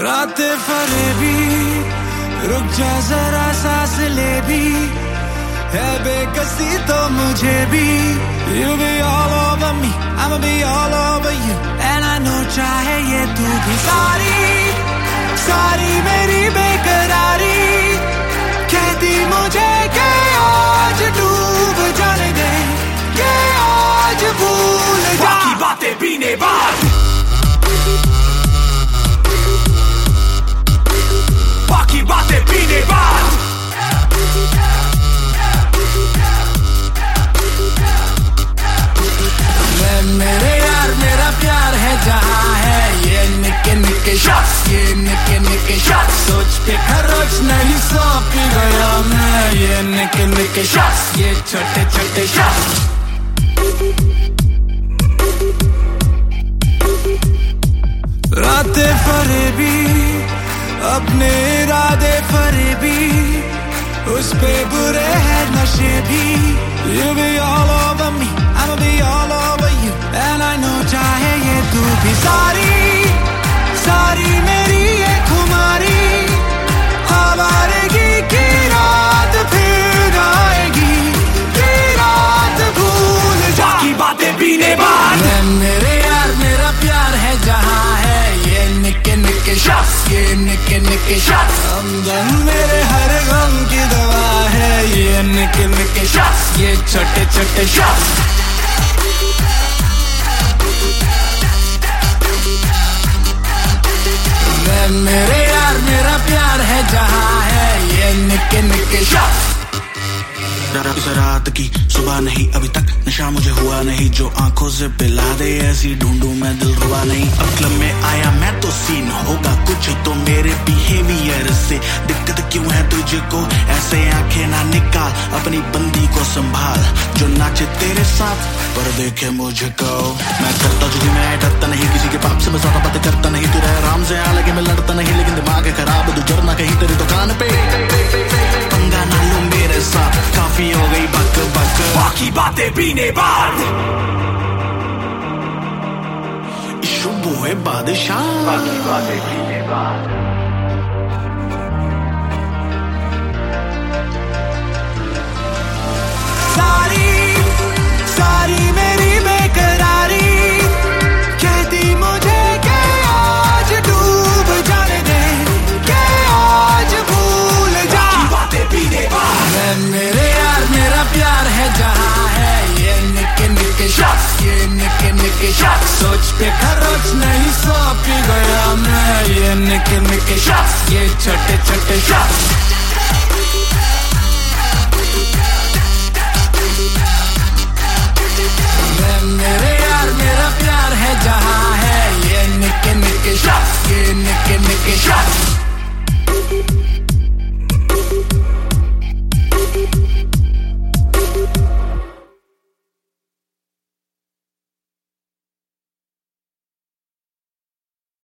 रातें फरेबी, रुक जा जरा सांस ले भी, है बेकसी तो मुझे भी। You'll be all over me, I'ma be all over you, and I know चाहे ये तू भी। सारी मेरी बेकरारी कहती मुझे कि आज डूब जाने दे, कि आज भूल जा। बाकी बातें पीने बाद, बाकी बातें पीने बाद। मेरे यार मेरा प्यार है जहाँ है ये निके निके शॉट्स, ये निके निके शॉट्स। सोच के खरोच नहीं सो पी गया मैं, ये निके निके शॉट्स, ये छोटे छोटे शॉट्स। रातें फरेबी, अपने इरादे फरेबी, उस पे बुरे हैं नशे भी। You'll be all over me, I'ma be all over you, and I know चाहे ये तू भी। सारी मेरी ये खुमारी, आवारगी की रात फिर आएगी, की रात भूल जा। बाकी बातें पीने बाद, मेरे यार मेरा प्यार है जहाँ है ये निके निके शॉट्स, ये निके निके शॉट्स। हमदम मेरे हर गम की दवा है ये निके निके शॉट्स, ये छोटे छोटे शॉट्स। मेरे यार मेरा प्यार है जहाँ है ये निके निके शॉट्स। रात की सुबह नहीं अभी तक नशा मुझे हुआ नहीं, जो आंखों से पिला दे ऐसी ढूंढूं मैं दिल रुबा नहीं। अब क्लब में आया मैं तो सीन होगा कुछ तो मेरे बिहेवियर से। दिक्कत क्यों है तुझको, ऐसे आंखें ना निकाल, अपनी बंदी को संभाल जो नाचे तेरे साथ पर देखे मुझको। मैं करता जो मैं डरता नहीं, किसी के पाप से मैं ज्यादा बातें करता नहीं। तू रह आराम से आ लगे मैं लड़ता नहीं, लेकिन दिमाग है खराब गुजरना कहीं तेरी दुकान पे। पंगा ना लो मेरे साथ, काफी हो गई बक बक, बाकी बातें पीने बाद। शुभ हुए बादशाह, बाकी बातें पीने बाद। सारी मेरी बेकरारी कहती मुझे कि आज डूब जाने दे, कि आज भूल जा। बाकी बातें पीने बाद, मेरे यार मेरा प्यार है जहाँ है ये निके निके शॉट्स, ये निके निके शॉट्स। सोच के खरोच नहीं सो पी गया मैं, ये निके निके शॉट्स, ये छोटे छोटे शॉट्स। मेरे यार मेरा प्यार है जहाँ है ये निके निके शॉट्स, ये निके निके शॉट्स।